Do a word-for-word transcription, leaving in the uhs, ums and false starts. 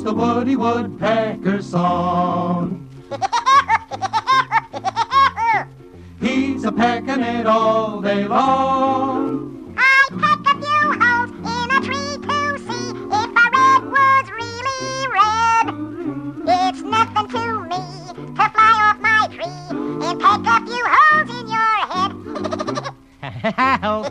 the Woody Woodpecker's song. He's a pecking it all day long. I peck a few holes in a tree to see if a redwood's really red. It's nothing to me to fly off my tree and peck a few holes in your head.